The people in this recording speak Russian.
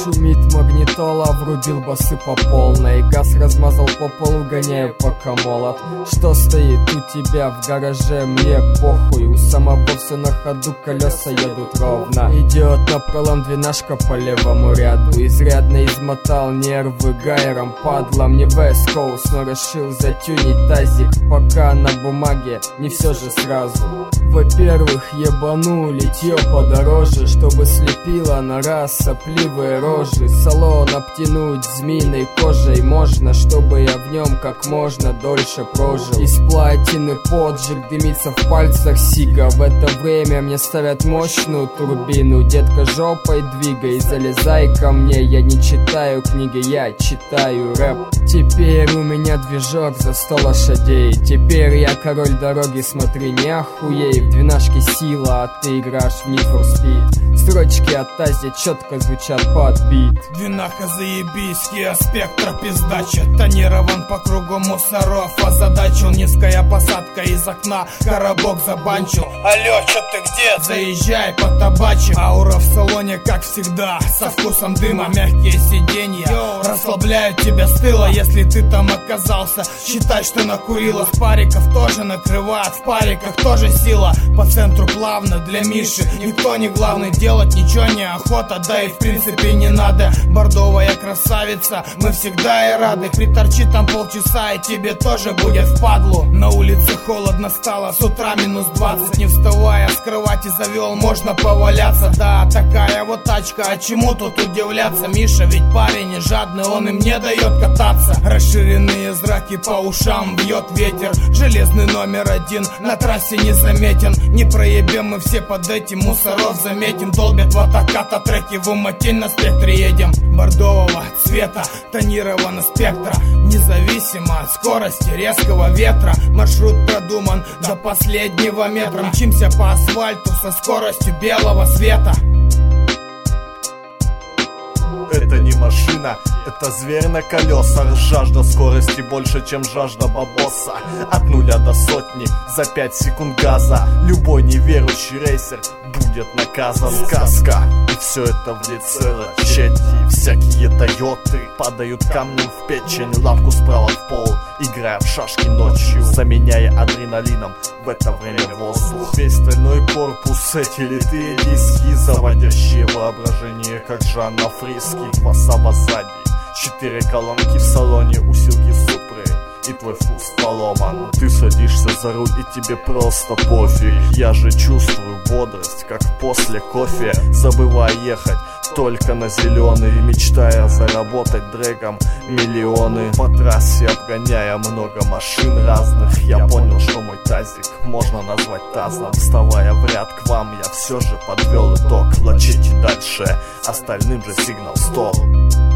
Шумит магнитола, врубил басы по полной. Газ размазал по полу, гоняю пока молод. Что стоит у тебя в гараже, мне похуй. У самого все на ходу, колеса едут ровно. Идет напролом двенашка по левому ряду. Изрядно измотал нервы гайером, падла. Мне West Coast, но решил затюнить тазик. Пока на бумаге, не все же сразу. Во-первых, ебану литье подороже, чтобы слепило на раз сопливые рожи. Салон обтянуть змеиной кожей можно, чтобы я в нем как можно дольше прожил. Из платины поджиг дымится в пальцах сига. В это время мне ставят мощную турбину. Детка, жопой двигай, залезай ко мне. Я не читаю книги, я читаю рэп. Теперь у меня движок за 100 лошадей. Теперь я король дороги, смотри, не охуей. В двенашке сила, а ты играешь в Need for Speed. Строчки от Тази четко звучат под бит. Двинаха заебись, Kia Spectra пиздача. Тонирован по кругу мусоров, озадачил низкая посадка из окна. Коробок забанчил. Алло, чё ты где? Заезжай по табаче. Аура в салоне, как всегда, со вкусом дыма. Мягкие сиденья расслабляют тебя с тыла. Если ты там оказался, считай, что накурила. В париков тоже накрывает, в париках тоже сила. По центру плавно для Миши. Никто не главный, делать ничего не охота. Да и в принципе не надо. Бордовая красавица, мы всегда и рады. Приторчи там полчаса и тебе тоже будет впадлу. На улице холодно стало, с утра минус 20. Не вставая с кровати завел, можно поваляться. Да, такая вот тачка, а чему тут удивляться? Миша ведь парень не жадный, он им не дает кататься. Расширенные зраки по ушам бьет ветер. Железный номер 1 на трассе не заметен. Не проебем мы все под этим, мусоров заметим. Долбят в атаката треки, в умотень на спектре едем. Бордового цвета, тонирована спектра. Независимо от скорости резкого ветра. Маршрут продуман до последнего метра. Мчимся по асфальту со скоростью белого света. Это не машина, это зверь на колесах. Жажда скорости больше, чем жажда бабоса. От 0 до сотни за 5 секунд газа. Любой неверующий рейсер будет наказан. Сказка, и все это в лице Рачетти. Всякие тойоты падают камнем в печень. Лапку справа в пол, играя в шашки ночью, заменяя адреналином в это время воздух. Весь стальной корпус, эти литые диски, заводящие воображение, как Жанна Фриски. Васаба сзади, 4 колонки в салоне, усилки Супры. И твой вкус поломан. Ты садишься за руль и тебе просто пофиг. Я же чувствую бодрость, как после кофе. Забывай ехать только на зеленый, мечтая заработать дрэгом миллионы. По трассе обгоняя много машин разных, я понял, что мой тазик можно назвать тазом. Вставая в ряд к вам, я все же подвел итог. Лачите дальше, остальным же сигнал стоп.